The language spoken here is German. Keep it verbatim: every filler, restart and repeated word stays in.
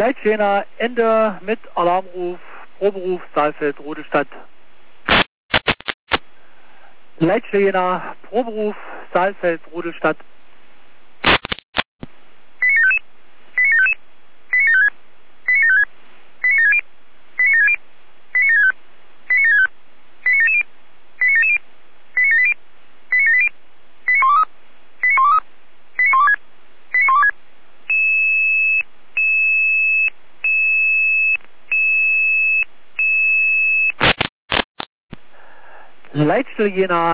Leitschäner, Ende mit Alarmruf, Proberuf, Saalfeld, Rodestadt. Leitschäner, Proberuf, Saalfeld, Rodestadt. Leitstelle Jena.